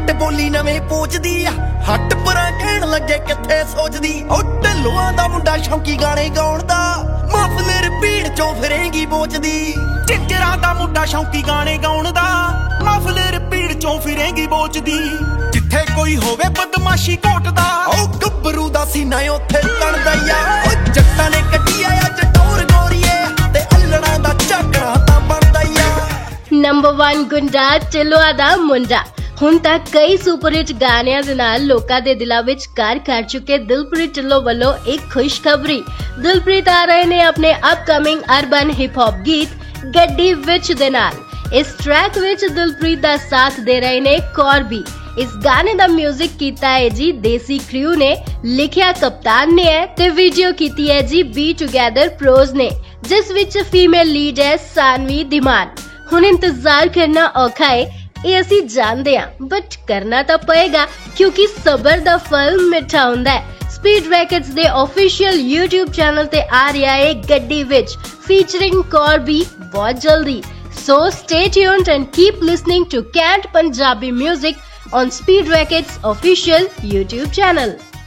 ਜੱਟ ਬੋਲੀ ਨਵੇਂ ਪੋਚਦੀ ਆ ਹੱਟ ਪਰਾਂ ਕਹਿਣ ਲੱਗੇ ਕਿੱਥੇ ਸੋਚਦੀ ਉਹ ਢਿੱਲੋਂ ਦਾ ਮੁੰਡਾ ਸ਼ੌਂਕੀ ਗਾਣੇ ਗਾਉਣ ਦਾ ਮਫਲਰ ਭੀੜ ਚੋਂ ਫਿਰੇਂਗੀ ਬੋਚਦੀ ਝਿੰਜਰਾਂ ਦਾ ਮੁੰਡਾ ਸ਼ੌਂਕੀ ਗਾਣੇ ਗਾਉਣ ਦਾ ਮਫਲਰ ਭੀੜ ਚੋਂ ਫਿਰੇਂਗੀ ਬੋਚਦੀ ਜਿੱਥੇ ਕੋਈ ਹੋਵੇ ਬਦਮਾਸ਼ੀ ਘੋਟਦਾ ਉਹ ਗੱਭਰੂ ਦਾ ਸੀਨਾ ਉੱਥੇ ਤਣਦਾ ਆ ਉਹ ਜੱਟਾਂ ਨੇ ਕੱਢੀ ਆ ਜਟੌਰ ਗੋਰੀਏ ਤੇ ਅਲੜਾਂ ਦਾ ਝਾਕਣਾ ਤਾਂ ਬਣਦਾ ਆ। ਨੰਬਰ 1 ਗੁੰਡਾ ਢਿੱਲੋਂ ਦਾ ਮੁੰਡਾ ਹੁਣ ਤੱਕ ਕਈ ਸੁਪਰਹਿੱਟ ਗਾਣਿਆਂ ਦੇ ਨਾਲ ਲੋਕਾਂ ਦੇ ਦਿਲਾਂ ਵਿੱਚ ਘਰ ਕਰ ਚੁੱਕੇ ਦਿਲਪ੍ਰੀਤ ਢਿੱਲੋਂ ਵੱਲੋਂ ਇੱਕ ਖੁਸ਼ਖਬਰੀ। ਦਿਲਪ੍ਰੀਤ ਆ ਰਹੇ ਨੇ ਆਪਣੇ ਅਪਕਮਿੰਗ ਅਰਬਨ ਹਿਪ ਹੌਪ ਗੀਤ ਗੱਡੀ ਵਿੱਚ ਦੇ ਨਾਲ। ਇਸ ਟਰੈਕ ਵਿੱਚ ਦਿਲਪ੍ਰੀਤ ਦਾ ਸਾਥ ਦੇ ਰਹੇ ਨੇ ਕੌਰਬੀ। ਇਸ ਗਾਣੇ ਦਾ ਮਿਊਜ਼ਿਕ ਕੀਤਾ ਹੈ ਜੀ ਦੇਸੀ ਕ੍ਰਿਊ ਨੇ, ਲਿਖਿਆ ਕਪਤਾਨ ਨੇ ਹੈ ਤੇ ਵੀਡੀਓ ਕੀਤੀ ਹੈ ਜੀ ਬੀ ਟੂਗੇਦਰ ਪ੍ਰੋਜ਼ ਨੇ, ਜਿਸ ਵਿੱਚ ਫੀਮੇਲ ਲੀਡ ਹੈ ਸਾਨਵੀ ਧੀਮਾਨ। ਹੁਣ ਇੰਤਜ਼ਾਰ ਕਰਨਾ ਔਖਾ ਹੈ ਇਹ ਅਸੀਂ ਜਾਣਦੇ ਹਾਂ, ਬਟ ਕਰਨਾ ਤਾਂ ਪਏਗਾ ਕਿਉਂਕਿ ਸਬਰ ਦਾ ਫਲ ਮਿੱਠਾ ਹੁੰਦਾ ਹੈ। ਸਪੀਡ ਰੈਕਟਸ ਦੇ ਆਫੀਸ਼ੀਅਲ YouTube ਚੈਨਲ ਤੇ ਆ ਰਿਹਾ ਹੈ ਗੱਡੀ ਵਿੱਚ ਫੀਚਰਿੰਗ ਕੌਰਬੀ ਬਹੁਤ ਜਲਦੀ। So stay tuned and keep listening to Cant Punjabi music on Speed Rackets official YouTube channel.